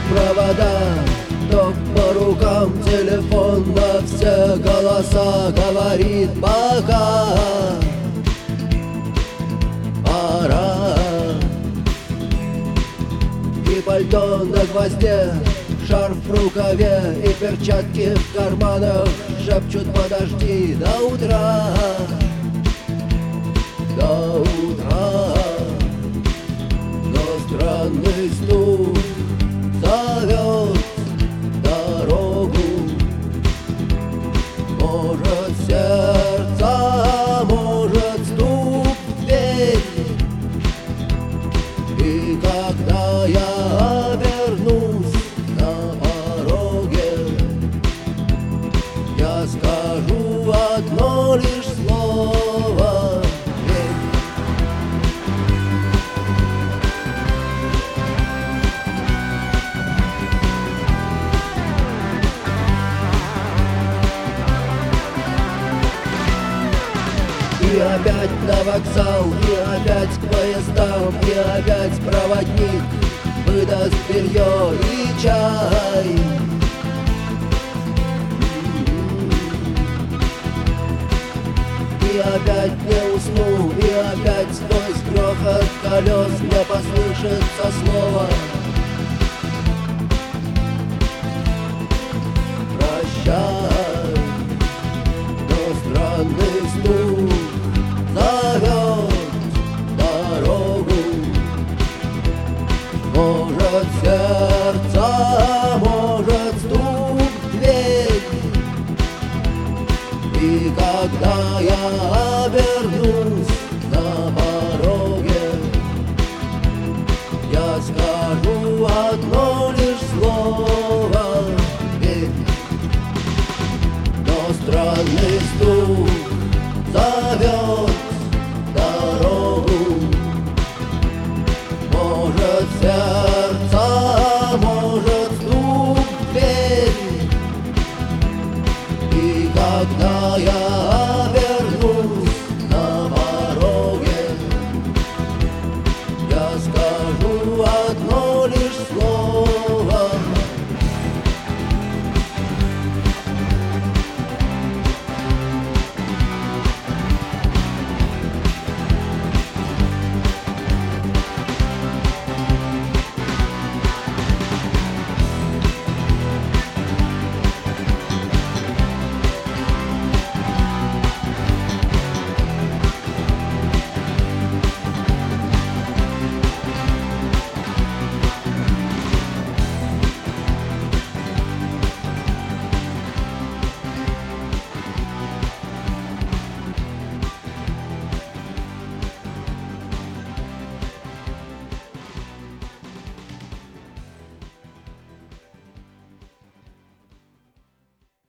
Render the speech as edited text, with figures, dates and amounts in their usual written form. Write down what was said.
провода, ток по рукам, телефон на все голоса говорит пока. Пора. И пальто на гвозде, шарф в рукаве и перчатки в карманах шепчут подожди до утра. До утра. Но странный стук зовет дорогу. Может сердце, может стук в дверь. И когда я обернусь на пороге, я скажу одно лишь слово. И опять на вокзал, и опять к поездам, и опять проводник выдаст белье и чай. И опять не усну, и опять сквозь грохот колес мне послышится слово. Прощай, но странный стук зовет дорогу. Может сердце, может стук в дверь. И когда я обернусь на пороге, я скажу одно лишь слово.